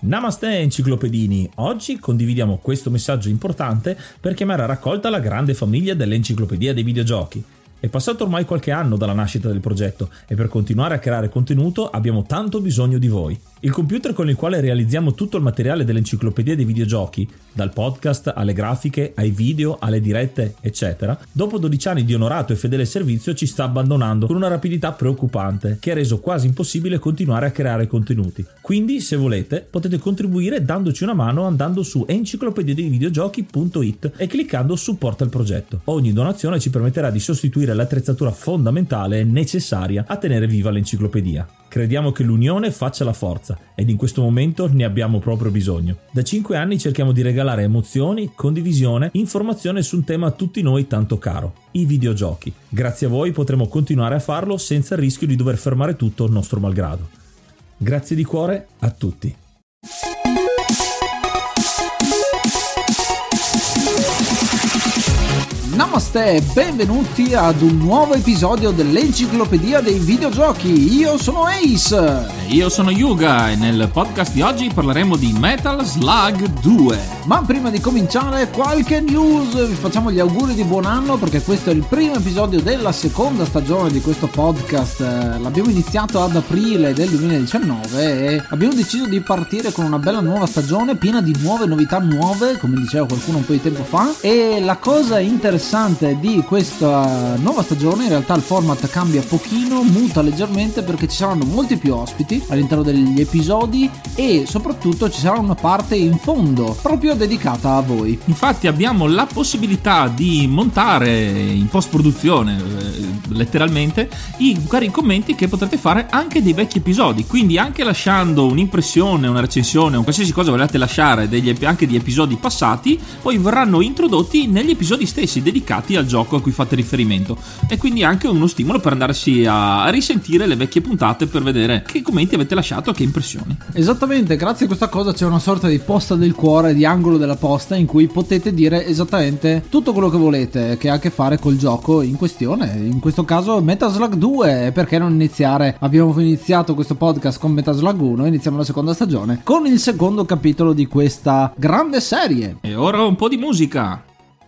Namaste enciclopedini, oggi condividiamo questo messaggio importante per chiamare a raccolta la grande famiglia dell'Enciclopedia dei Videogiochi. È passato ormai qualche anno dalla nascita del progetto e per continuare a creare contenuto abbiamo tanto bisogno di voi. Il computer con il quale realizziamo tutto il materiale dell'Enciclopedia dei Videogiochi, dal podcast alle grafiche, ai video, alle dirette, eccetera, dopo 12 anni di onorato e fedele servizio ci sta abbandonando con una rapidità preoccupante che ha reso quasi impossibile continuare a creare contenuti. Quindi, se volete, potete contribuire dandoci una mano andando su enciclopediadeivideogiochi.it e cliccando supporta il progetto. Ogni donazione ci permetterà di sostituire l'attrezzatura fondamentale e necessaria a tenere viva l'enciclopedia. Crediamo che l'unione faccia la forza ed in questo momento ne abbiamo proprio bisogno. Da 5 anni cerchiamo di regalare emozioni, condivisione, informazione su un tema a tutti noi tanto caro, i videogiochi. Grazie a voi potremo continuare a farlo senza il rischio di dover fermare tutto nostro malgrado. Grazie di cuore a tutti. Namaste e benvenuti ad un nuovo episodio dell'Enciclopedia dei Videogiochi. Io sono Ace. E io sono Yuga e nel podcast di oggi parleremo di Metal Slug 2. Ma prima di cominciare qualche news, vi facciamo gli auguri di buon anno perché questo è il primo episodio della seconda stagione di questo podcast. L'abbiamo iniziato ad aprile del 2019 e abbiamo deciso di partire con una bella nuova stagione piena di nuove novità nuove, come diceva qualcuno un po' di tempo fa. E la cosa interessante di questa nuova stagione, in realtà il format cambia pochino, muta leggermente perché ci saranno molti più ospiti all'interno degli episodi e soprattutto ci sarà una parte in fondo proprio dedicata a voi. Infatti abbiamo la possibilità di montare in post produzione letteralmente i vari commenti che potrete fare anche dei vecchi episodi, quindi anche lasciando un'impressione, una recensione o qualsiasi cosa volete lasciare anche di episodi passati, poi verranno introdotti negli episodi stessi dedicati al gioco a cui fate riferimento, e quindi anche uno stimolo per andarsi a risentire le vecchie puntate per vedere che commenti avete lasciato, che impressioni. Esattamente, grazie a questa cosa c'è una sorta di posta del cuore, di angolo della posta in cui potete dire esattamente tutto quello che volete che ha a che fare col gioco in questione, in questo caso Metal Slug 2. Perché non iniziare? Abbiamo iniziato questo podcast con Metal Slug 1, iniziamo la seconda stagione con il secondo capitolo di questa grande serie. E ora un po' di musica.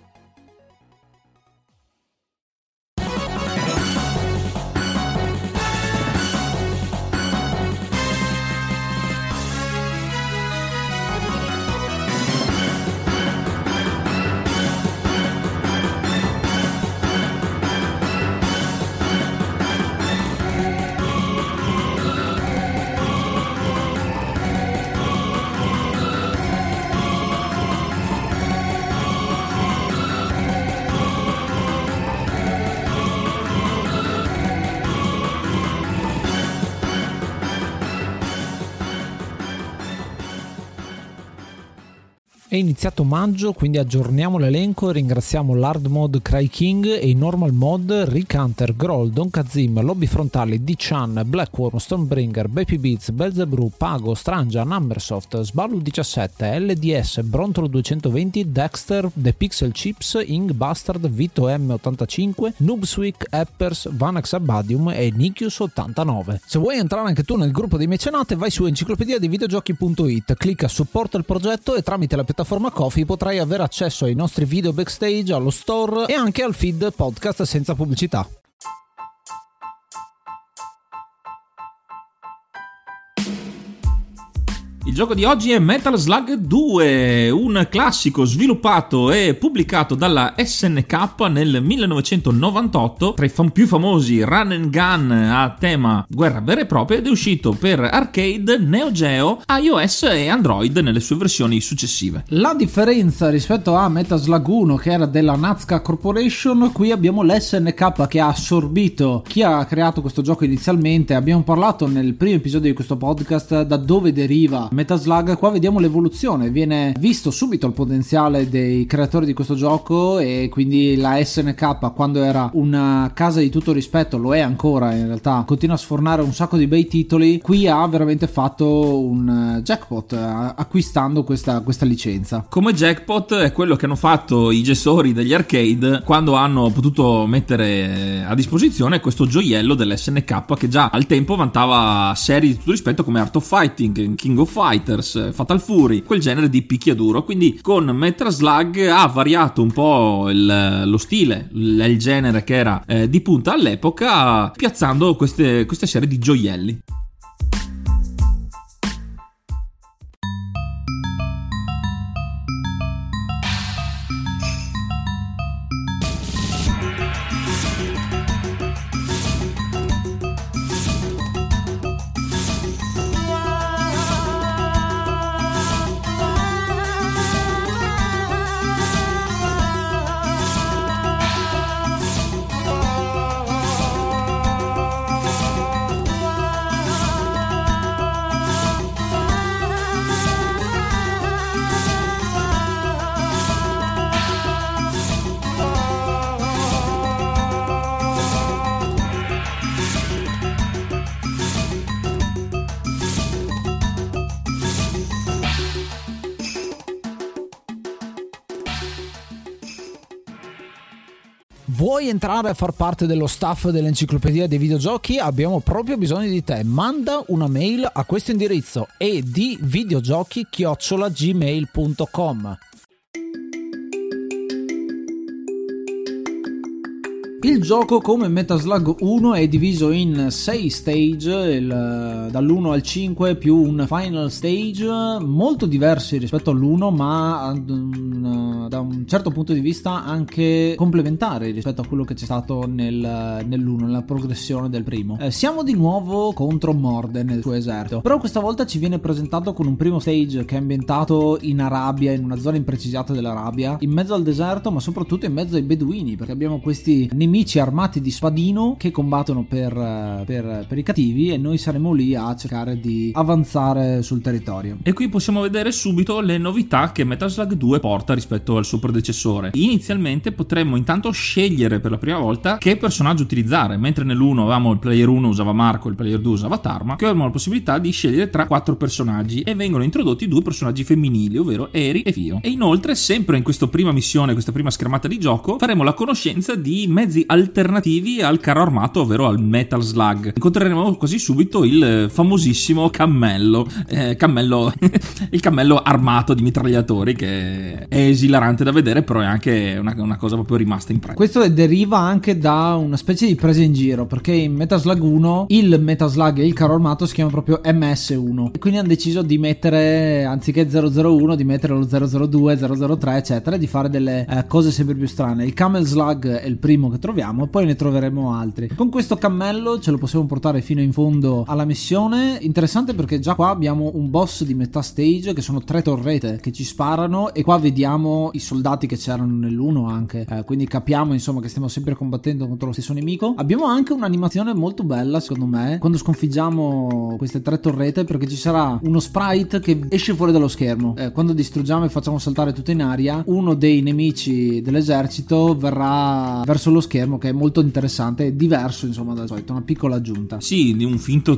È iniziato maggio, quindi aggiorniamo l'elenco e ringraziamo l'Hard Mode Cry King e i Normal Mode Rick Hunter, Groll, Don Kazim, Lobby Frontali, D-Chan, Blackworm, Stonebringer, Baby Beats, Belzebrew, Pago, Strangia, Numbersoft, Sballu 17, LDS, Brontolo 220, Dexter, The Pixel Chips, Ing Bastard, Vito M85, Noobswick, Eppers, Vanax Abadium e Nikius 89. Se vuoi entrare anche tu nel gruppo dei mecenate, vai su enciclopediadeivideogiochi.it, clicca supporta il progetto e tramite la piattaforma Ko-fi potrai avere accesso ai nostri video backstage, allo store e anche al feed podcast senza pubblicità. Il gioco di oggi è Metal Slug 2, un classico sviluppato e pubblicato dalla SNK nel 1998, tra i più famosi run and gun a tema guerra vera e propria, ed è uscito per arcade, Neo Geo, iOS e Android nelle sue versioni successive. La differenza rispetto a Metal Slug 1, che era della Nazca Corporation, qui abbiamo l'SNK che ha assorbito chi ha creato questo gioco inizialmente. Abbiamo parlato nel primo episodio di questo podcast da dove deriva Metal Slug. Qua vediamo l'evoluzione, viene visto subito il potenziale dei creatori di questo gioco e quindi la SNK, quando era una casa di tutto rispetto, lo è ancora in realtà, continua a sfornare un sacco di bei titoli. Qui ha veramente fatto un jackpot acquistando questa licenza. Come jackpot è quello che hanno fatto i gestori degli arcade quando hanno potuto mettere a disposizione questo gioiello dell'SNK, che già al tempo vantava serie di tutto rispetto come Art of Fighting, King of Fighters Fighters, Fatal Fury, quel genere di picchiaduro. Quindi con Metal Slug ha variato un po' lo stile, il genere che era di punta all'epoca, piazzando queste serie di gioielli. Vuoi entrare a far parte dello staff dell'Enciclopedia dei Videogiochi? Abbiamo proprio bisogno di te. Manda una mail a questo indirizzo: edvideogiochi@gmail.com. Il gioco, come Metal Slug 1, è diviso in 6 stage, dall'1 al 5 più un final stage, molto diversi rispetto all'1, ma da un certo punto di vista anche complementari rispetto a quello che c'è stato nell'1, nella progressione del primo. Siamo di nuovo contro Morden nel suo esercito, però questa volta ci viene presentato con un primo stage che è ambientato in Arabia, in una zona imprecisata dell'Arabia, in mezzo al deserto, ma soprattutto in mezzo ai beduini, perché abbiamo questi nemici armati di spadino che combattono per i cattivi, e noi saremo lì a cercare di avanzare sul territorio. E qui possiamo vedere subito le novità che Metal Slug 2 porta rispetto al suo predecessore. Inizialmente potremmo intanto scegliere per la prima volta che personaggio utilizzare, mentre nell'1 avevamo il player 1 usava Marco, il player 2 usava Tarma. Qui abbiamo la possibilità di scegliere tra 4 personaggi e vengono introdotti 2 personaggi femminili, ovvero Eri e Fio. E inoltre, sempre in questa prima missione, questa prima schermata di gioco, faremo la conoscenza di mezzi alternativi al carro armato, ovvero al Metal Slug. Incontreremo quasi subito il famosissimo cammello, il cammello armato di mitragliatori, che è esilarante da vedere, però è anche una cosa proprio rimasta impressa. Questo deriva anche da una specie di presa in giro, perché in Metal Slug 1 il Metal Slug e il carro armato si chiama proprio MS1, e quindi hanno deciso di mettere, anziché 001, di mettere lo 002, 003 eccetera, di fare delle cose sempre più strane. Il Camel Slug è il primo che troviamo, poi ne troveremo altri. Con questo cammello ce lo possiamo portare fino in fondo alla missione. Interessante perché già qua abbiamo un boss di metà stage che sono 3 torrete che ci sparano, e qua vediamo i soldati che c'erano nell'1 anche, quindi capiamo insomma che stiamo sempre combattendo contro lo stesso nemico. Abbiamo anche un'animazione molto bella secondo me quando sconfiggiamo queste 3 torrete, perché ci sarà uno sprite che esce fuori dallo schermo. Quando distruggiamo e facciamo saltare tutto in aria, uno dei nemici dell'esercito verrà verso lo schermo, che è molto interessante e diverso insomma dal solito, una piccola aggiunta. Sì, di un finto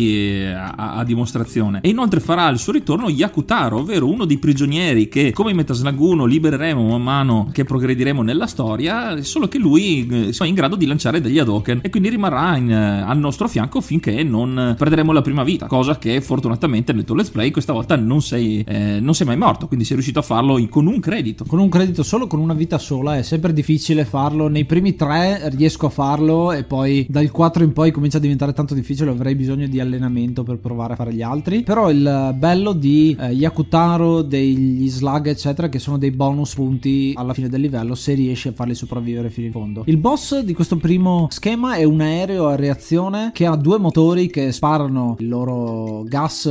3D a dimostrazione. E inoltre farà il suo ritorno Yakutaro, ovvero uno dei prigionieri che, come in Metal Slug 1, libereremo man mano che progrediremo nella storia, solo che lui è in grado di lanciare degli Hadouken, e quindi rimarrà al nostro fianco finché non perderemo la prima vita, cosa che fortunatamente nel tuo let's play questa volta non sei mai morto, quindi sei riuscito a farlo con un credito. Con un credito solo, con una vita sola. È sempre difficile farlo. Nei primi 3 riesco a farlo, e poi dal 4 in poi comincia a diventare tanto difficile, avrei bisogno di allenamento per provare a fare gli altri. Però il bello di Yakutaro, degli slug eccetera, che sono dei bonus punti alla fine del livello se riesci a farli sopravvivere fino in fondo. Il boss di questo primo schema è un aereo a reazione che ha 2 motori che sparano il loro gas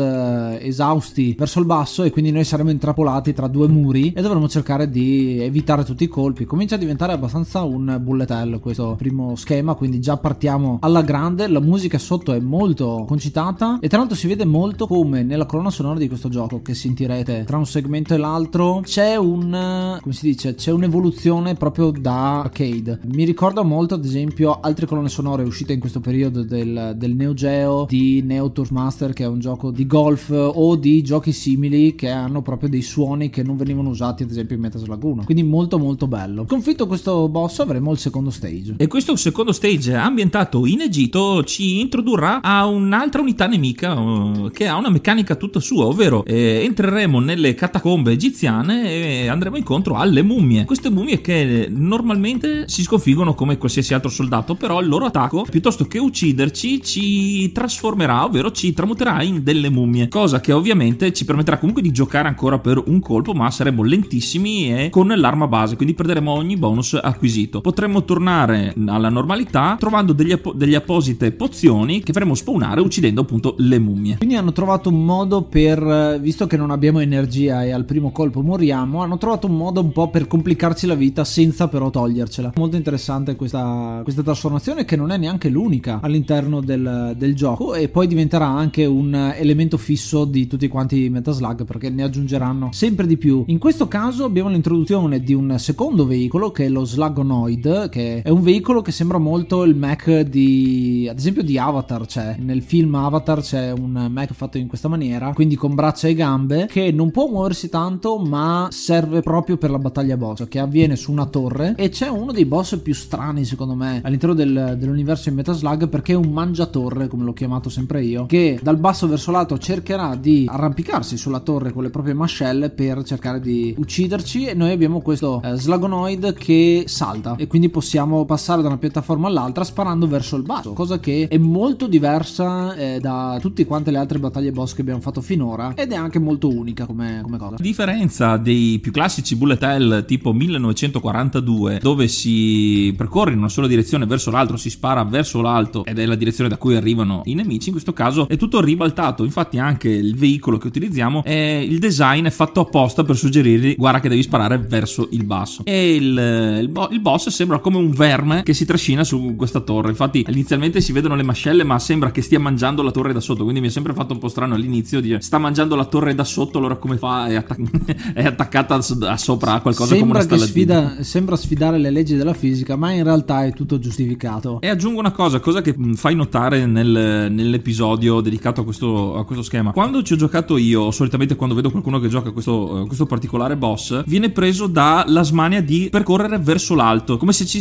esausti verso il basso, e quindi noi saremo intrappolati tra 2 muri e dovremo cercare di evitare tutti i colpi. Comincia a diventare abbastanza un bullet hell questo primo schema, quindi già partiamo alla grande. La musica sotto è molto concitata, e tra l'altro si vede molto come nella colonna sonora di questo gioco, che sentirete tra un segmento e l'altro, c'è un come si dice, c'è un'evoluzione proprio da arcade. Mi ricorda molto ad esempio altre colonne sonore uscite in questo periodo del Neo Geo, di Neo Tour Master, che è un gioco di golf, o di giochi simili che hanno proprio dei suoni che non venivano usati ad esempio in Metal Slug 1. Quindi molto molto bello. Sconfitto questo boss avremo il secondo stage, e questo secondo stage ambientato in Egitto ci introdurrà a un'altra unità nemica che ha una meccanica tutta sua, ovvero entreremo nelle catacombe egiziane e andremo incontro alle mummie. Queste mummie che normalmente si sconfiggono come qualsiasi altro soldato, però il loro attacco, piuttosto che ucciderci, ci trasformerà, ovvero ci tramuterà in delle mummie, cosa che ovviamente ci permetterà comunque di giocare ancora per un colpo, ma saremo lentissimi e con l'arma base, quindi perderemo ogni bonus acquisito. Potremmo tornare alla normalità trovando delle apposite pozioni che faremo spawnare uccidendo appunto le mummie. Quindi hanno trovato un modo per, visto che non abbiamo energia e al primo colpo moriamo, hanno trovato un modo un po' per complicarci la vita senza però togliercela. Molto interessante questa trasformazione, che non è neanche l'unica all'interno del gioco, e poi diventerà anche un elemento fisso di tutti quanti i Metal Slug, perché ne aggiungeranno sempre di più. In questo caso abbiamo l'introduzione di un secondo veicolo che è lo Slugonoid, che è un veicolo che sembra molto il mech ad esempio di Avatar. C'è nel film Avatar c'è un mech fatto in questa maniera, quindi con braccia e gambe, che non può muoversi tanto ma serve proprio per la battaglia boss, che avviene su una torre. E c'è uno dei boss più strani secondo me all'interno dell'universo di Metal Slug, perché è un mangiatorre, come l'ho chiamato sempre io, che dal basso verso l'alto cercherà di arrampicarsi sulla torre con le proprie mascelle per cercare di ucciderci, e noi abbiamo questo Slugonoid che salta e quindi possiamo passare da una piattaforma all'altra sparando verso il basso, cosa che è molto diversa da tutte quante le altre battaglie boss che abbiamo fatto finora, ed è anche molto unica come cosa. A differenza dei più classici bullet hell tipo 1942, dove si percorre in una sola direzione verso l'altro, si spara verso l'alto ed è la direzione da cui arrivano i nemici, in questo caso è tutto ribaltato. Infatti anche il veicolo che utilizziamo, il design è fatto apposta per suggerirgli guarda che devi sparare verso il basso, e il boss sembra come un verme che si trascina su questa torre. Infatti inizialmente si vedono le mascelle ma sembra che stia mangiando la torre da sotto, quindi mi è sempre fatto un po' strano all'inizio dire sta mangiando la torre da sotto, allora come fa? È attaccata sopra a qualcosa, sembra come una stalagmite. Sembra sfidare le leggi della fisica, ma in realtà è tutto giustificato. E aggiungo una cosa che fai notare nell'episodio dedicato a questo schema. Quando ci ho giocato io, solitamente quando vedo qualcuno che gioca questo particolare boss, viene preso dalla smania di percorrere verso l'alto, come se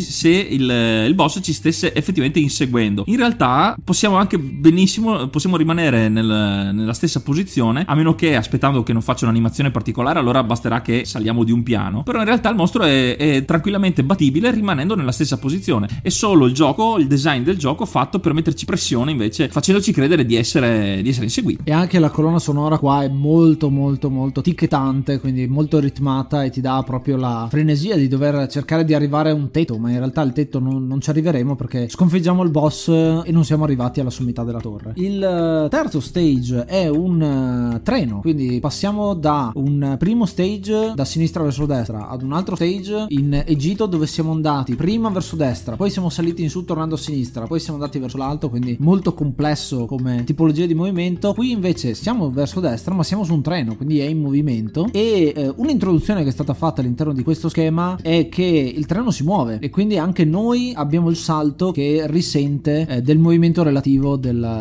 il boss ci stesse effettivamente inseguendo. In realtà possiamo anche benissimo rimanere nella stessa posizione, a meno che aspettando che non faccia un'animazione particolare, allora basterà che saliamo di un piano. Però in realtà il mostro è tranquillamente battibile rimanendo nella stessa posizione. È solo il design del gioco fatto per metterci pressione, invece facendoci credere di essere inseguiti. E anche la colonna sonora qua è molto molto molto ticchettante, quindi molto ritmata, e ti dà proprio la frenesia di dover cercare di arrivare a un tetto, ma in realtà il tetto non ci arriveremo perché sconfiggiamo il boss e non siamo arrivati alla sommità della torre. Il terzo stage è un treno, quindi passiamo da un primo stage da sinistra verso destra ad un altro stage in Egitto, dove siamo andati prima verso destra, poi siamo saliti in su tornando a sinistra, poi siamo andati verso l'alto, quindi molto complesso come tipologia di movimento. Qui invece siamo verso destra ma siamo su un treno, quindi è in movimento, e un'introduzione che è stata fatta all'interno di questo schema è che il treno si muove e quindi anche noi abbiamo il salto che risente del movimento relativo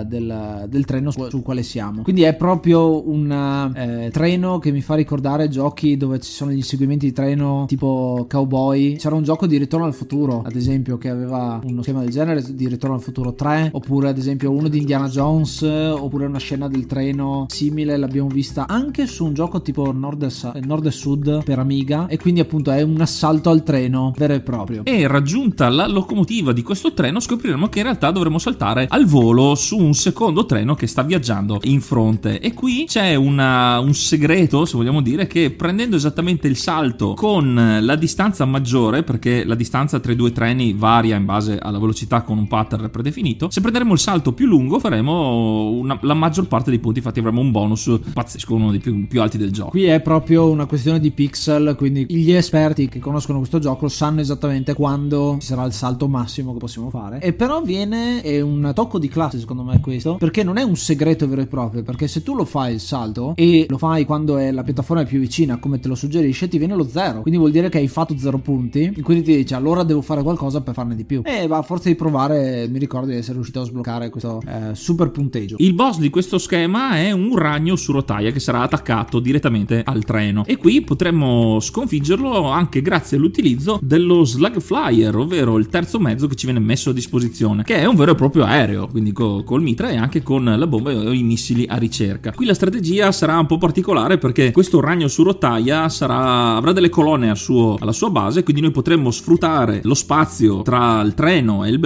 del treno sul quale siamo. Quindi è proprio un treno che mi fa ricordare giochi dove ci sono gli inseguimenti di treno tipo Cowboy. C'era un gioco di Ritorno al futuro ad esempio che aveva uno schema del genere, di Ritorno al futuro 3, oppure ad esempio uno di Indiana Jones, oppure una scena del treno simile l'abbiamo vista anche su un gioco tipo Nord e Sud per Amiga, e quindi appunto è un assalto al treno vero e proprio. E raggiunta la locomotiva di questo treno scopriremo che in realtà dovremo saltare al volo su un secondo treno che sta viaggiando in fronte, e qui c'è un segreto, se vogliamo dire, che prendendo esattamente il salto con la distanza maggiore, perché la distanza tra i due treni varia in base alla velocità con un pattern predefinito, se prenderemo il salto più lungo faremo la maggior parte dei punti, infatti avremo un bonus pazzesco, uno dei più alti del gioco. Qui è proprio una questione di pixel, quindi gli esperti che conoscono questo gioco sanno esattamente quando ci sarà il salto massimo che possiamo fare. E però è un tocco di classe secondo me questo, perché non è un segreto vero e proprio, perché se tu lo fai il salto e lo fai quando la piattaforma è più vicina come te lo suggerisce fallisce ti viene lo 0, quindi vuol dire che hai fatto 0 punti, quindi ti dice allora devo fare qualcosa per farne di più, e a forza di provare mi ricordo di essere riuscito a sbloccare questo super punteggio. Il boss di questo schema è un ragno su rotaia che sarà attaccato direttamente al treno, e qui potremmo sconfiggerlo anche grazie all'utilizzo dello Slug Flyer, ovvero il terzo mezzo che ci viene messo a disposizione, che è un vero e proprio aereo, quindi col mitra e anche con la bomba o i missili a ricerca. Qui la strategia sarà un po' particolare perché questo ragno su rotaia avrà delle colonne alla sua base, quindi noi potremmo sfruttare lo spazio tra il treno e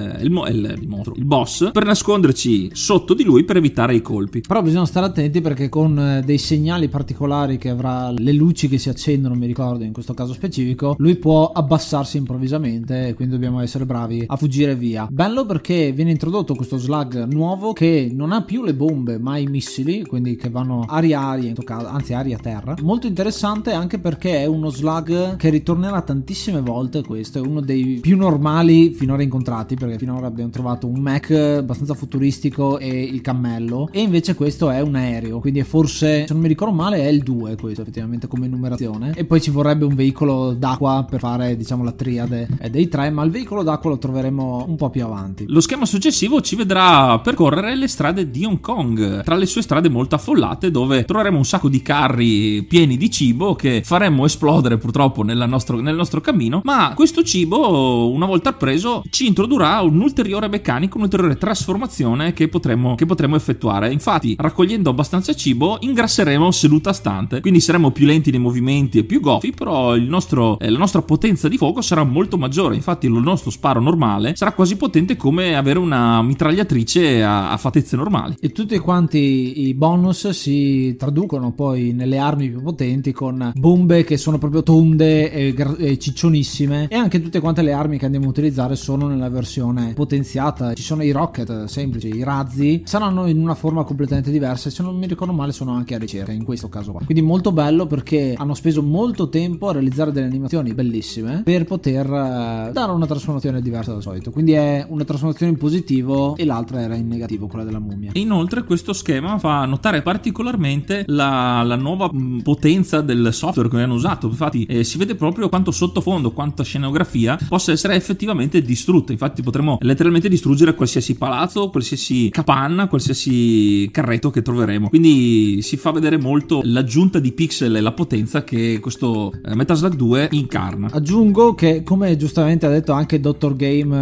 il boss per nasconderci sotto di lui per evitare i colpi. Però bisogna stare attenti perché con dei segnali particolari che avrà, le luci che si accendono, mi ricordo in questo caso specifico, lui può abbassarsi improvvisamente e quindi dobbiamo essere bravi a fuggire via. Bello perché viene introdotto questo slug nuovo che non ha più le bombe ma i missili, quindi che vanno aria-aria in questo caso, anzi aria-terra. Molto interessante anche perché è uno slug che ritornerà tantissime volte. Questo è uno dei più normali finora incontrati, perché finora abbiamo trovato un mech abbastanza futuristico e il cammello, e invece questo è un aereo, quindi è forse, se non mi ricordo male, è il 2 questo effettivamente come numerazione, e poi ci vorrebbe un veicolo d'acqua per fare diciamo la triade dei 3, ma il veicolo d'acqua lo troveremo un po' più avanti. Lo schema successivo ci vedrà percorrere le strade di Hong Kong, tra le sue strade molto affollate, dove troveremo un sacco di carri pieni di cibo che faremmo esplodere purtroppo nel nostro cammino, ma questo cibo, una volta preso, ci introdurrà un'ulteriore meccanica, un'ulteriore trasformazione che potremo effettuare. Infatti, raccogliendo abbastanza cibo, ingrasseremo seduta stante, quindi saremo più lenti nei movimenti e più goffi, però la nostra potenza di fuoco sarà molto maggiore. Infatti il nostro sparo normale sarà quasi potente come avere una mitragliatrice a fattezze normali. E tutti quanti i bonus si traducono poi nelle armi più potenti, con bombe che sono proprio tonde e ciccionissime, e anche tutte quante le armi che andiamo a utilizzare sono nella versione potenziata. Ci sono i rocket semplici, i razzi saranno in una forma completamente diversa, e se non mi ricordo male sono anche a ricerca in questo caso qua. Quindi molto bello perché hanno speso molto tempo a realizzare delle animazioni bellissime per poter dare una trasformazione diversa dal solito. Quindi è una trasformazione in positivo e l'altra era in negativo, quella della mummia. Inoltre questo schema fa notare particolarmente la nuova potenza del software che hanno usato. Infatti si vede proprio quanto sottofondo, quanta scenografia possa essere effettivamente distrutta. Infatti potremo letteralmente distruggere qualsiasi palazzo, qualsiasi capanna, qualsiasi carretto che troveremo. Quindi si fa vedere molto l'aggiunta di pixel e la potenza che questo Metal Slug 2 incarna. Aggiungo che, come giustamente ha detto anche Dr. Game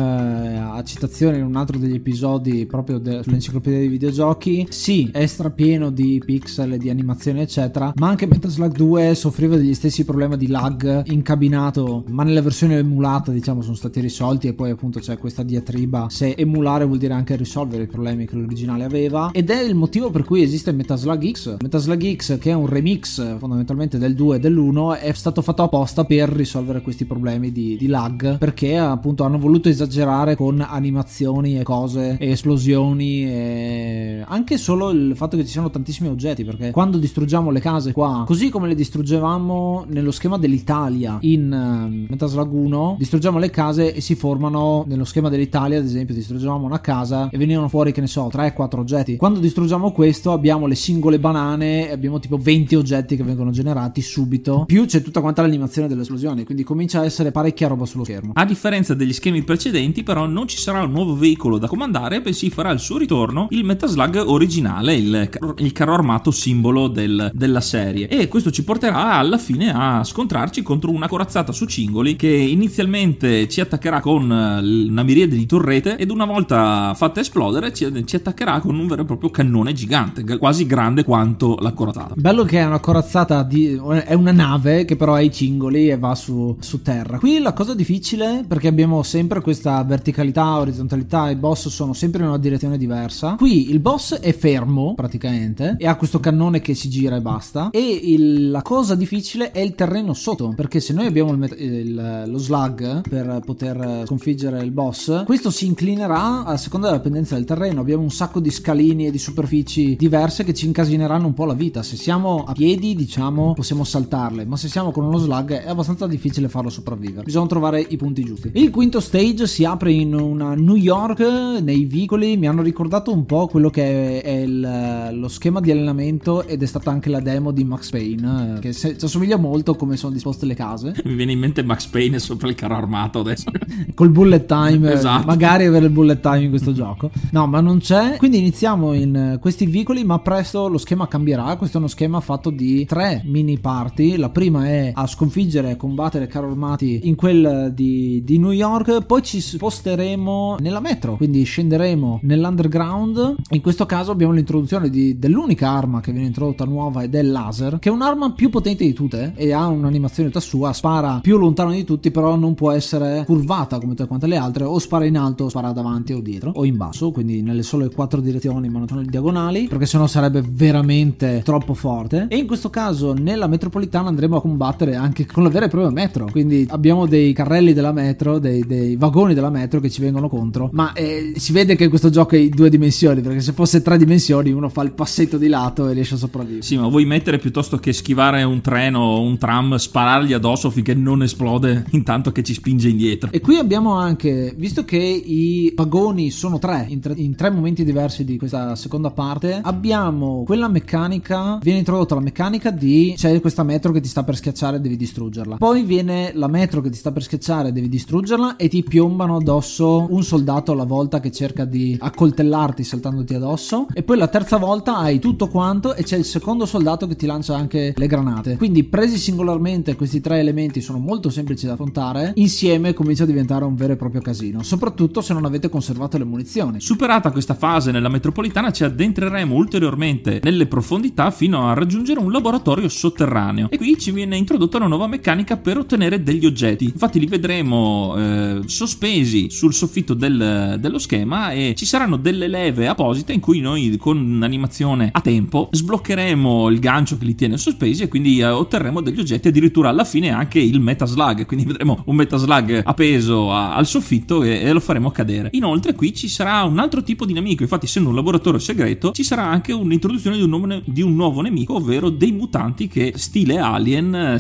a citazione in un altro degli episodi proprio sull'enciclopedia dei videogiochi, sì, è strapieno di pixel e di animazioni eccetera, ma anche Metal Slug 2 soffriva degli stessi problemi di lag in cabinato, ma nella versione emulata diciamo sono stati risolti, e poi appunto c'è questa diatriba se emulare vuol dire anche risolvere i problemi che l'originale aveva, ed è il motivo per cui esiste Metal Slug X. Metal Slug X, che è un remix fondamentalmente del 2 e dell'1, è stato fatto apposta per risolvere questi problemi di lag, perché appunto hanno voluto esagerare con animazioni e cose e esplosioni, e anche solo il fatto che ci siano tantissimi oggetti, perché quando distruggiamo le case qua, così come le distruggevamo nello schema dell'Italia in Metal Slug 1, distruggiamo le case e si formano nello schema dell'Italia, ad esempio distruggevamo una casa e venivano fuori, che ne so, 3-4 oggetti. Quando distruggiamo questo abbiamo le singole banane e abbiamo tipo 20 oggetti che vengono generati subito, più c'è tutta quanta l'animazione delle esplosioni, quindi comincia a essere parecchia roba sullo schermo. A differenza degli schemi precedenti, però, non ci sarà un nuovo veicolo da comandare, bensì farà il suo ritorno il Metal Slug originale, il carro armato simbolo della serie, e questo ci porterà alla fine a scontrarci contro una corazzata su cingoli che inizialmente ci attaccherà con una miriade di torrete, ed una volta fatta esplodere ci attaccherà con un vero e proprio cannone gigante, quasi grande quanto la corazzata. Bello che è una corazzata è una nave che però ha i cingoli e va su terra. Qui la cosa difficile, perché abbiamo sempre questa verticalità, orizzontalità, i boss sono sempre in una direzione diversa. Qui il boss è fermo praticamente e ha questo cannone che si gira e basta, e la cosa difficile è il terreno sotto, perché se noi abbiamo lo slug per poter sconfiggere il boss, questo si inclinerà a seconda della pendenza del terreno. Abbiamo un sacco di scalini e di superfici diverse che ci incasineranno un po' la vita. Se siamo a piedi, diciamo, possiamo saltarle, ma se siamo con uno slug è abbastanza difficile farlo sopravvivere. Bisogna trovare i punti giusti. Il quinto stage si apre in una New York, nei vicoli. Mi hanno ricordato un po' quello che è lo schema di allenamento, ed è stata anche la demo di Max Payne, che ci assomiglia molto come sono disposte le case. Mi viene in mente Max Payne sopra il carro armato adesso. Col bullet time, Esatto. Magari avere il bullet time in questo gioco. No, ma non c'è. Quindi iniziamo in questi vicoli, ma presto lo schema cambierà. Questo è uno schema fatto di 3 mini parti. La prima è a sconfiggere e combattere carri armati in quel di New York. Poi ci sposteremo nella metro, quindi scenderemo nell'underground. In questo caso abbiamo l'introduzione dell'unica arma che viene introdotta nuova, ed è il laser, che è un'arma più potente di tutte e ha un'animazione tutta sua. Spara più lontano di tutti, però non può essere curvata come tutte quante le altre. O spara in alto, o spara davanti o dietro o in basso, quindi nelle sole 4 direzioni, ma non sono le diagonali, perché sennò sarebbe veramente troppo forte. E in questo caso nella metropolitana andremo a combattere anche con la vera e propria metro, quindi abbiamo dei carrelli della metro, dei vagoni della metro che ci vengono contro, ma si vede che questo gioco è in 2 dimensioni, perché se fosse 3 dimensioni uno fa il passetto di lato e riesce a sopravvivere. Sì, ma vuoi mettere piuttosto che schivare un treno o un tram, sparargli addosso finché non esplode intanto che ci spinge indietro. E qui abbiamo anche, visto che i vagoni sono 3 in 3 momenti diversi di questa seconda parte, abbiamo quella meccanica, viene introdotta la meccanica di c'è questa metro che ti sta per schiacciare, devi distruggerla. Poi viene la metro che ti sta per schiacciare, devi distruggerla, e ti piombano addosso un soldato alla volta che cerca di accoltellarti saltandoti addosso. E poi la terza volta hai tutto quanto e c'è il secondo soldato che ti lancia anche le granate. Quindi presi singolarmente questi 3 elementi sono molto semplici da affrontare, insieme comincia a diventare un vero e proprio casino, soprattutto se non avete conservato le munizioni. Superata questa fase nella metropolitana ci addentreremo ulteriormente nelle profondità fino a raggiungere un laboratorio sotterraneo, e qui ci viene introdotta una nuova meccanica per ottenere degli oggetti. Infatti li vedremo sospesi sul soffitto dello schema, e ci saranno delle leve apposite in cui noi con un'animazione a tempo sbloccheremo il gancio che li tiene sospesi, e quindi otterremo degli oggetti, addirittura alla fine anche il metaslug, quindi vedremo un metaslug appeso al soffitto e lo faremo cadere. Inoltre qui ci sarà un altro tipo di nemico, infatti essendo un laboratorio segreto ci sarà anche un'introduzione di un nuovo nemico, ovvero dei mutanti che stile Alien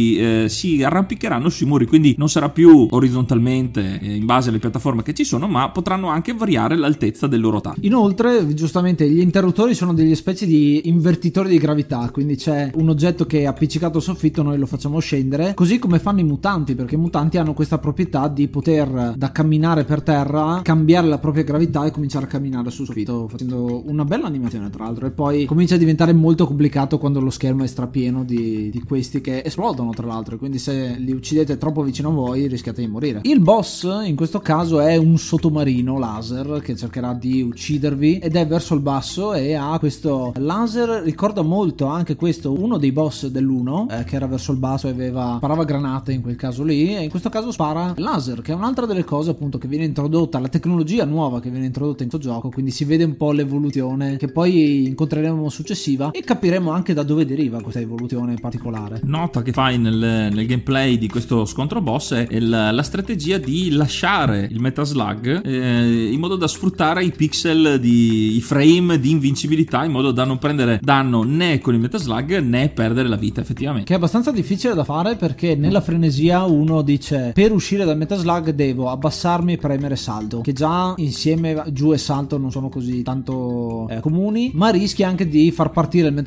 si arrampicheranno sui muri, quindi non sarà più orizzontalmente in base alle piattaforme che ci sono, ma potranno anche variare l'altezza del loro attacco. Inoltre giustamente gli interruttori sono delle specie di invertitori di gravità, quindi c'è un oggetto che è appiccicato al soffitto, noi lo facciamo scendere, così come fanno i mutanti, perché i mutanti hanno questa proprietà di poter, da camminare per terra, cambiare la propria gravità e cominciare a camminare sul soffitto, facendo una bella animazione tra l'altro. E poi comincia a diventare molto complicato quando lo schermo è strapieno di questi che esplodono tra l'altro, quindi se li uccidete troppo vicino a voi rischiate di morire. Il boss in questo caso è un sottomarino laser che cercherà di uccidervi ed è verso il basso e ha questo laser, ricorda molto anche questo uno dei boss dell'1 che era verso il basso e sparava granate in quel caso lì, e in questo caso spara laser, che è un'altra delle cose appunto che viene introdotta, la tecnologia nuova che viene introdotta in questo gioco, quindi si vede un po' l'evoluzione che poi incontreremo successiva e capiremo anche da dove deriva questa evoluzione particolare. Nota che fai nel gameplay di questo scontro boss è la strategia di lasciare il metaslug in modo da sfruttare i pixel i frame di invincibilità, in modo da non prendere danno né con il metaslug né perdere la vita effettivamente, che è abbastanza difficile da fare, perché nella frenesia uno dice per uscire dal metaslug devo abbassarmi e premere salto, che già insieme giù e salto non sono così tanto comuni, ma rischi anche di far partire il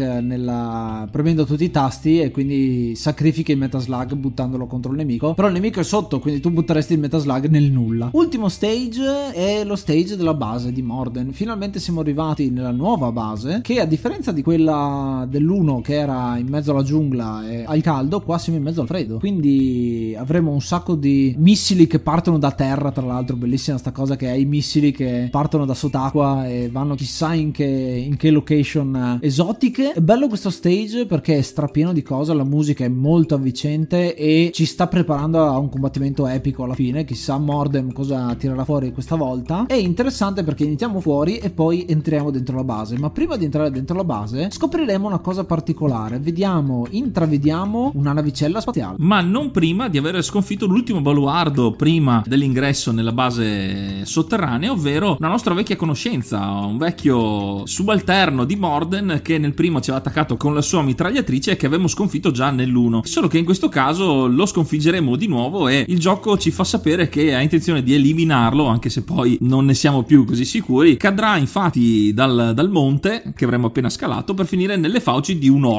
metaslug premendo tutti i tasti, e quindi sacrifichi il metaslug buttandolo contro il nemico, però il nemico è sotto, quindi tu butteresti il metaslug nel nulla. Ultimo stage è lo stage della base di Morden. Finalmente siamo arrivati nella nuova base, che a differenza di quella dell'1 che era in mezzo alla giungla e al caldo, qua siamo in mezzo al freddo, quindi avremo un sacco di missili che partono da terra, tra l'altro bellissima sta cosa che è i missili che partono da sott'acqua e vanno chissà in che location esotiche. È bello questo stage perché è strapieno di cose, la musica è molto avvincente e ci sta preparando a un combattimento epico alla fine, chissà Mordem cosa tirerà fuori questa volta. È interessante perché iniziamo fuori e poi entriamo dentro la base, ma prima di entrare dentro la base scopriremo una cosa particolare, intravediamo una navicella spaziale, ma non prima di aver sconfitto l'ultimo baluardo prima dell'ingresso nella base sotterranea, ovvero la nostra vecchia conoscenza, un vecchio subalterno di Morden che nel primo ci aveva attaccato con la sua mitragliatrice e che avevamo sconfitto già nell'1, solo che in questo caso lo sconfiggeremo di nuovo e il gioco ci fa sapere che ha intenzione di eliminarlo, anche se poi non ne siamo più così sicuri. Cadrà infatti dal monte che avremo appena scalato per finire nelle fauci di un'orca, una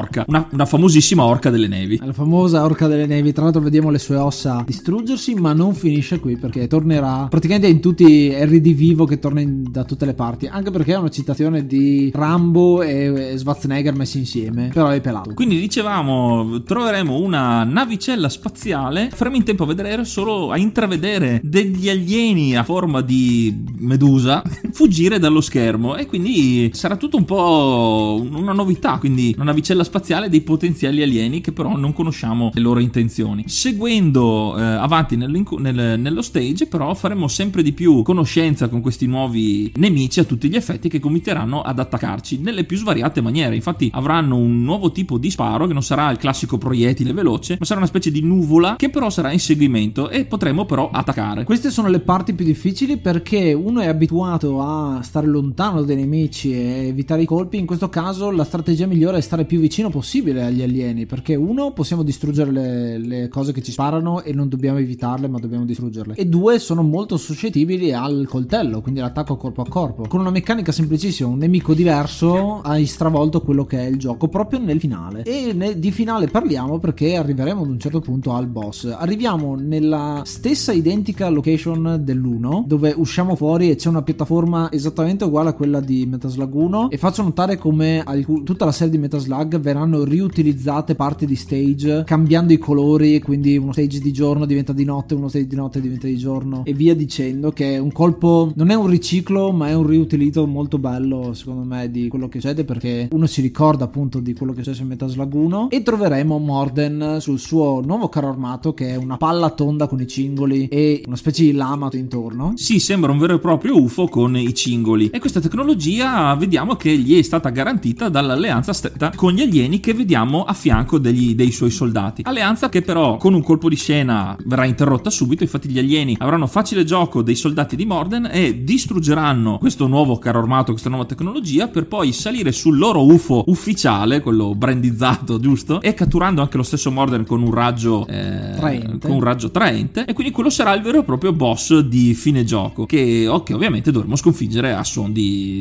una famosissima orca delle nevi. La famosa orca delle nevi, tra l'altro vediamo le sue ossa distruggersi, ma non finisce qui perché tornerà praticamente in tutti, è ridivivo che torna da tutte le parti, anche perché è una citazione di Rambo e Schwarzenegger messi insieme, però è pelato. Quindi dicevamo, troveremo una navicella spaziale, faremo in tempo a vedere solo a intravedere degli alieni a forma di medusa fuggire dallo schermo, e quindi sarà tutto un po' una novità, quindi una navicella spaziale dei potenziali alieni che però non conosciamo le loro intenzioni. Seguendo avanti nello stage, però faremo sempre di più conoscenza con questi nuovi nemici a tutti gli effetti, che cominceranno ad attaccarci nelle più svariate maniere. Infatti avranno un nuovo tipo di sparo che non sarà il classico proiettile veloce, ma sarà una specie di nuvola che però sarà in seguimento e potremo però attaccare. Queste sono le parti più difficili perché uno è abituato a stare lontano dai nemici e evitare i colpi. In questo caso la strategia migliore è stare più vicino possibile agli alieni, perché uno, possiamo distruggere le cose che ci sparano e non dobbiamo evitarle ma dobbiamo distruggerle, e due, sono molto suscettibili al coltello, quindi all'attacco corpo a corpo. Con una meccanica semplicissima, un nemico diverso, hai stravolto quello che è il gioco proprio nel finale. E di finale parliamo perché arriveremo ad un certo punto al boss. Arriviamo nella stessa identica location dell'1, dove usciamo fuori e c'è una piattaforma esattamente uguale a quella di Metal Slug 1, e faccio notare come tutta la serie di Metal Slug verranno riutilizzate parti di stage cambiando i colori, quindi uno stage di giorno diventa di notte, uno stage di notte diventa di giorno e via dicendo, che è un colpo, non è un riciclo ma è un riutilizzo molto bello secondo me di quello che succede, perché uno si ricorda appunto di quello che succede in Metal Slug 1. E troveremo Morden sul suo nuovo carro armato, che è una palla tonda con i cingoli e una specie di lama intorno. Sì, sembra un vero e proprio UFO con i cingoli, e questa tecnologia vediamo che gli è stata garantita dall'alleanza stretta con gli alieni che vediamo a fianco dei suoi soldati, alleanza che però con un colpo di scena verrà interrotta subito. Infatti gli alieni avranno facile gioco dei soldati di Morden e distruggeranno questo nuovo carro armato, questa nuova tecnologia, per poi salire sul loro UFO ufficiale, quello brandizzato, giusto, e catturando anche lo stesso Morden con un raggio traente, e quindi quello sarà il vero e proprio boss di fine gioco, che ovviamente dovremo sconfiggere a suon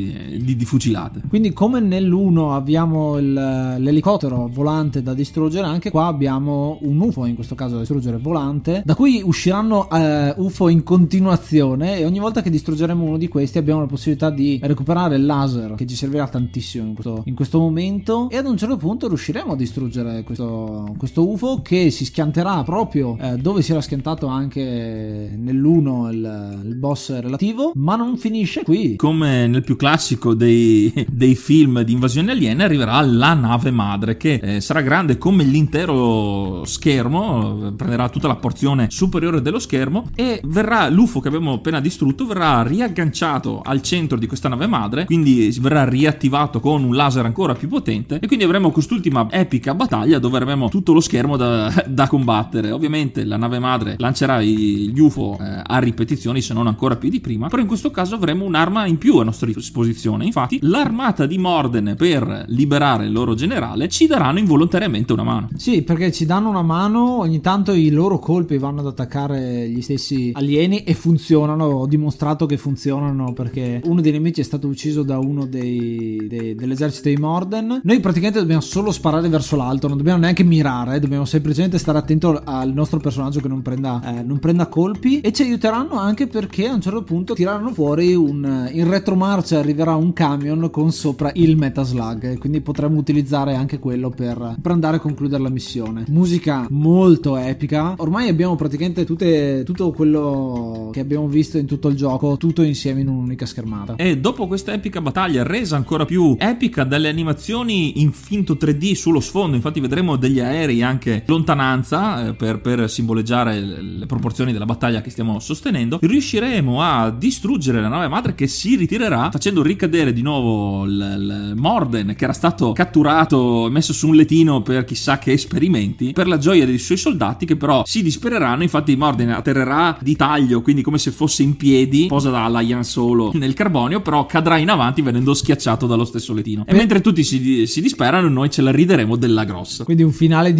di fucilate. Quindi come nell'1 abbiamo l'elicottero volante da distruggere, anche qua abbiamo un UFO, in questo caso da distruggere volante, da cui usciranno UFO in continuazione, e ogni volta che distruggeremo uno di questi abbiamo la possibilità di recuperare il laser, che ci servirà tantissimo in questo momento, e ad un certo punto riusciremo a distruggere questo UFO, che si schianterà proprio dove si era schiantato anche nell'1 il boss relativo. Ma non finisce qui. Come nel più classico dei film di invasione aliena, arriverà la nave madre, che sarà grande come l'intero schermo, prenderà tutta la porzione superiore dello schermo, e l'UFO che abbiamo appena distrutto verrà riagganciato al centro di questa nave madre, quindi verrà riattivato con un laser ancora più potente, e quindi avremo quest'ultima epica battaglia dove avremo tutto lo schermo da combattere. Ovviamente la nave madre lancerà gli UFO a ripetizioni, se non ancora più di prima, però in questo caso avremo un'arma in più a nostra disposizione. Infatti l'armata di Morden, per liberare il loro generale, ci daranno involontariamente una mano. Sì, perché ci danno una mano, ogni tanto i loro colpi vanno ad attaccare gli stessi alieni e funzionano. Ho dimostrato che funzionano perché uno dei nemici è stato ucciso da uno dell'esercito di Morden. Noi praticamente dobbiamo solo sparare verso l'alto, non dobbiamo neanche mirare, dobbiamo semplicemente stare attento al nostro personaggio che non prenda colpi, e ci aiuteranno anche perché a un certo punto tireranno fuori in retromarcia arriverà un camion con sopra il Metal Slug, quindi potremo utilizzare anche quello per andare a concludere la missione. Musica molto epica, ormai abbiamo praticamente tutto quello che abbiamo visto in tutto il gioco, tutto insieme in un'unica schermata. E dopo questa epica battaglia, resa ancora più epica dalle animazioni in finto 3D sullo sfondo, infatti vedremo degli aerei anche lontananza per simboleggiare le proporzioni della battaglia che stiamo sostenendo, riusciremo a distruggere la nave madre, che si ritirerà facendo ricadere di nuovo il Morden, che era stato catturato e messo su un letino per chissà che esperimenti, per la gioia dei suoi soldati, che però si dispereranno. Infatti Morden atterrerà di taglio, quindi come se fosse in piedi, posa da Ian Solo nel carbonio, però cadrà in avanti venendo schiacciato dallo stesso letino. E mentre tutti si disperano, noi ce la rideremo della grossa. Quindi un finale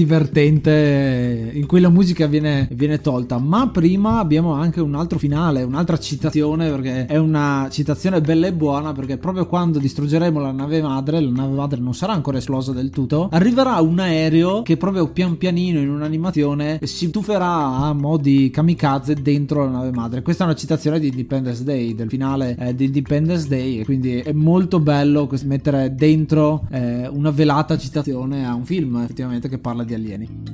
divertente in cui la musica viene tolta. Ma prima abbiamo anche un altro finale, un'altra citazione, perché è una citazione bella e buona, perché proprio quando distruggeremo la nave madre non sarà ancora esplosa del tutto, video arriverà un aereo che proprio pian pianino in un'animazione si tufferà a mo' di kamikaze dentro la nave madre. Questa è una citazione di Independence Day, del finale di Independence Day, quindi è molto bello mettere dentro una velata citazione a un film effettivamente che parla di alieni.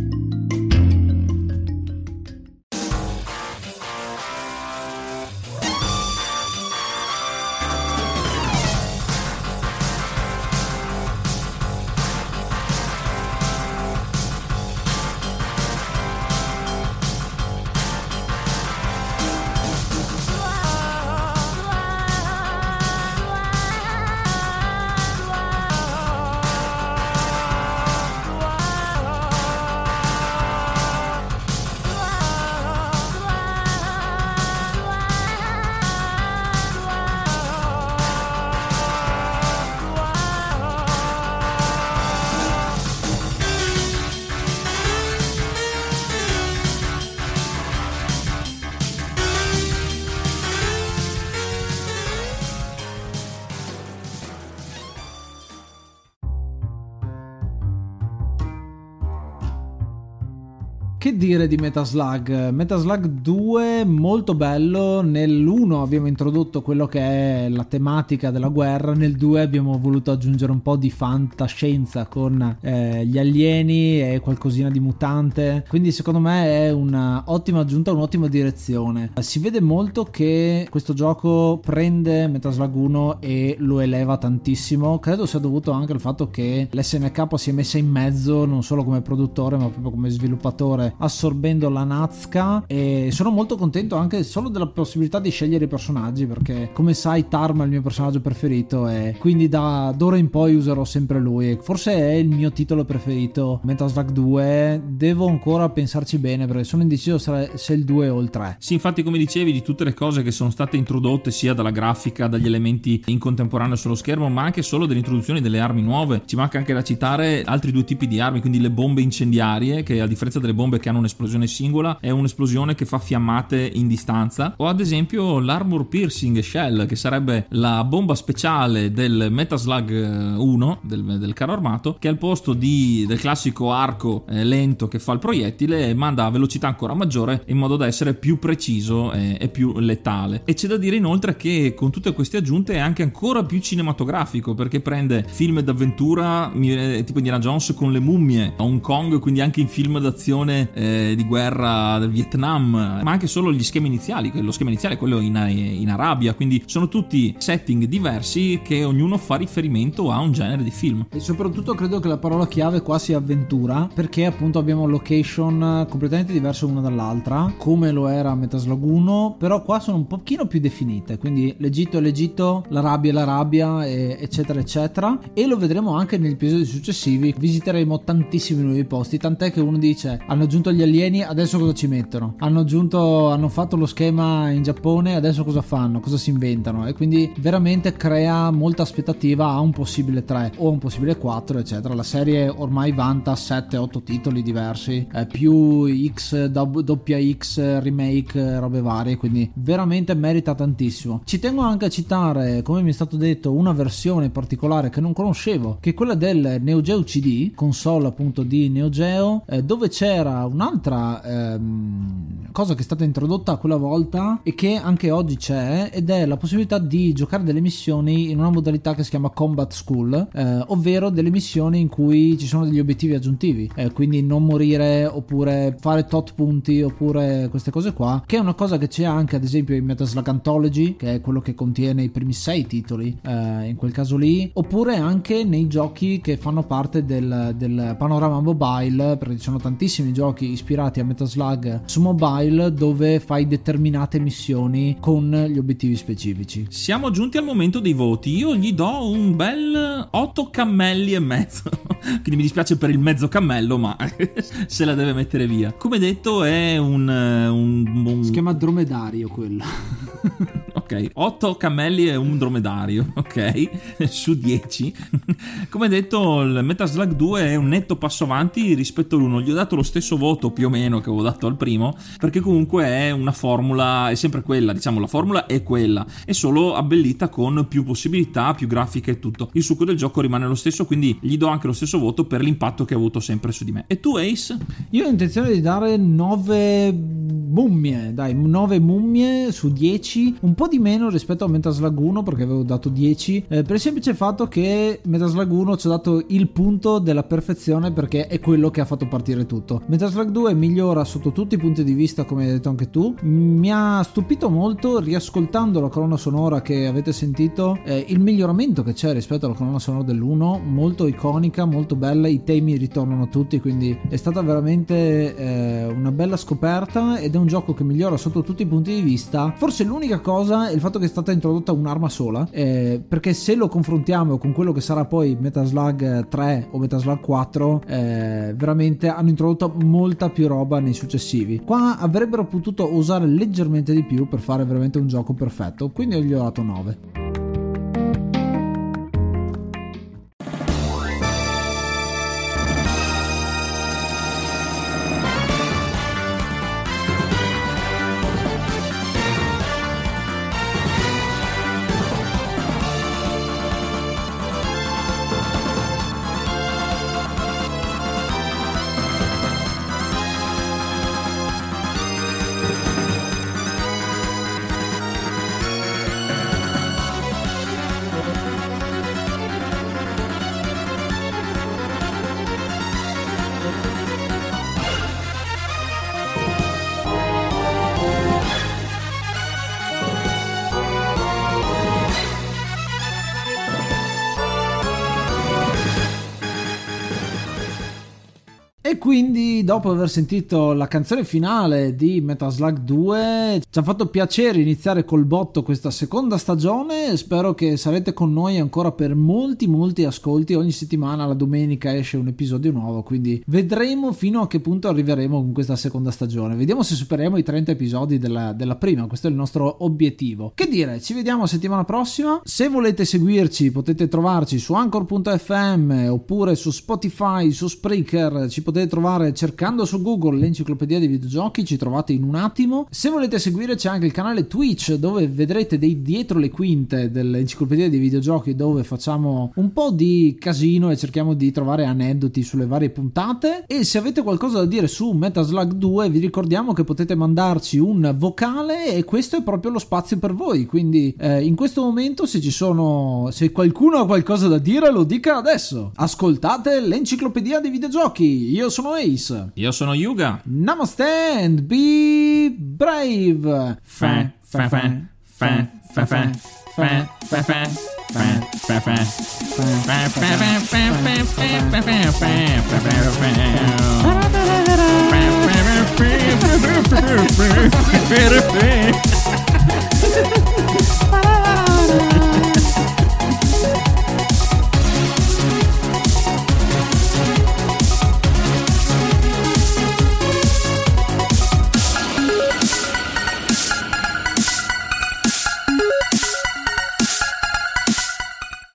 Che dire di Metal Slug? Metal Slug 2 molto bello. Nell'1 abbiamo introdotto quello che è la tematica della guerra, nel 2 abbiamo voluto aggiungere un po' di fantascienza con gli alieni e qualcosina di mutante, quindi secondo me è un'ottima aggiunta, un'ottima direzione. Si vede molto che questo gioco prende Metal Slug 1 e lo eleva tantissimo. Credo sia dovuto anche al fatto che l'SNK si è messa in mezzo non solo come produttore ma proprio come sviluppatore, assorbendo la Nazca, e sono molto contento anche solo della possibilità di scegliere i personaggi, perché come sai Tarma è il mio personaggio preferito e quindi da d'ora in poi userò sempre lui. Forse è il mio titolo preferito, Metal Slug 2. Devo ancora pensarci bene perché sono indeciso se il 2 o il 3. Sì, infatti, come dicevi, di tutte le cose che sono state introdotte sia dalla grafica, dagli elementi in contemporanea sullo schermo, ma anche solo dell'introduzione delle armi nuove, ci manca anche da citare altri due tipi di armi, quindi le bombe incendiarie, che a differenza delle bombe che hanno un'esplosione singola, è un'esplosione che fa fiammate in distanza, o ad esempio l'Armor Piercing Shell, che sarebbe la bomba speciale del Metal Slug 1 del carro armato, che al posto del classico arco lento che fa il proiettile manda a velocità ancora maggiore in modo da essere più preciso e più letale. E c'è da dire inoltre che con tutte queste aggiunte è anche ancora più cinematografico, perché prende film d'avventura tipo Indiana Jones con le mummie a Hong Kong, quindi anche in film d'azione di guerra del Vietnam, ma anche solo gli schemi iniziali. Lo schema iniziale è quello in Arabia, quindi sono tutti setting diversi che ognuno fa riferimento a un genere di film. E soprattutto credo che la parola chiave qua sia avventura, perché appunto abbiamo location completamente diverse una dall'altra, come lo era Metal Slug 1, però qua sono un pochino più definite, quindi l'Egitto è l'Egitto, l'Arabia è l'Arabia, eccetera eccetera, e lo vedremo anche negli episodi successivi. Visiteremo tantissimi nuovi posti, tant'è che uno dice: hanno aggiunto gli alieni, adesso cosa ci mettono? Hanno fatto lo schema in Giappone, adesso cosa fanno? Cosa si inventano? E quindi veramente crea molta aspettativa a un possibile 3 o a un possibile 4 eccetera. La serie ormai vanta 7-8 titoli diversi, più X, doppia X, remake, robe varie, quindi veramente merita tantissimo. Ci tengo anche a citare, come mi è stato detto, una versione particolare che non conoscevo, che è quella del Neo Geo CD, console appunto di Neo Geo, dove c'era un'altra cosa che è stata introdotta quella volta e che anche oggi c'è, ed è la possibilità di giocare delle missioni in una modalità che si chiama Combat School, ovvero delle missioni in cui ci sono degli obiettivi aggiuntivi, quindi non morire oppure fare tot punti oppure queste cose qua, che è una cosa che c'è anche ad esempio in Metal Slug Anthology, che è quello che contiene i primi 6 titoli in quel caso lì, oppure anche nei giochi che fanno parte del panorama mobile, perché ci sono tantissimi giochi ispirati a Metal Slug su mobile dove fai determinate missioni con gli obiettivi specifici. Siamo giunti al momento dei voti. Io gli do un bel 8 cammelli e mezzo. Quindi mi dispiace per il mezzo cammello, ma se la deve mettere via. Come detto, è un si chiama dromedario quello. Ok, 8 cammelli e un dromedario, ok, su 10. Come detto, il Metal Slug 2 è un netto passo avanti rispetto all'1. Gli ho dato lo stesso voto più o meno che avevo dato al primo, perché comunque è una formula, è sempre quella, diciamo, la formula è quella, è solo abbellita con più possibilità, più grafiche e tutto. Il succo del gioco rimane lo stesso, quindi gli do anche lo stesso stesso voto per l'impatto che ha avuto sempre su di me. E tu, Ace? Io ho intenzione di dare 9 mummie, dai, 9 mummie su 10, un po' di meno rispetto a Metal Slug 1 perché avevo dato 10, per il semplice fatto che Metal Slug 1 ci ha dato il punto della perfezione perché è quello che ha fatto partire tutto. Metal Slug 2 migliora sotto tutti i punti di vista, come hai detto anche tu. Mi ha stupito molto, riascoltando la colonna sonora che avete sentito, il miglioramento che c'è rispetto alla colonna sonora dell'1, molto iconica, molto bella, i temi ritornano tutti, quindi è stata veramente una bella scoperta ed è un gioco che migliora sotto tutti i punti di vista. Forse l'unica cosa è il fatto che è stata introdotta un'arma sola, perché se lo confrontiamo con quello che sarà poi Metal Slug 3 o Metal Slug 4, veramente hanno introdotto molta più roba nei successivi. Qua avrebbero potuto usare leggermente di più per fare veramente un gioco perfetto, quindi gli ho dato 9. E quindi, dopo aver sentito la canzone finale di Metal Slug 2, ci ha fatto piacere iniziare col botto questa seconda stagione. Spero che sarete con noi ancora per molti ascolti. Ogni settimana la domenica esce un episodio nuovo, quindi vedremo fino a che punto arriveremo con questa seconda stagione. Vediamo se superiamo i 30 episodi della prima. Questo è il nostro obiettivo. Che dire, ci vediamo la settimana prossima. Se volete seguirci potete trovarci su Anchor.fm oppure su Spotify, su Spreaker. Ci potete trovare cercando su Google l'enciclopedia dei videogiochi, ci trovate in un attimo. Se volete seguire c'è anche il canale Twitch, dove vedrete dei dietro le quinte dell'enciclopedia dei videogiochi, dove facciamo un po' di casino e cerchiamo di trovare aneddoti sulle varie puntate. E se avete qualcosa da dire su Metal Slug 2 vi ricordiamo che potete mandarci un vocale e questo è proprio lo spazio per voi, quindi in questo momento se qualcuno ha qualcosa da dire lo dica adesso. Ascoltate l'enciclopedia dei videogiochi. Io sono Ace. Io sono Yuga. Namaste and be brave.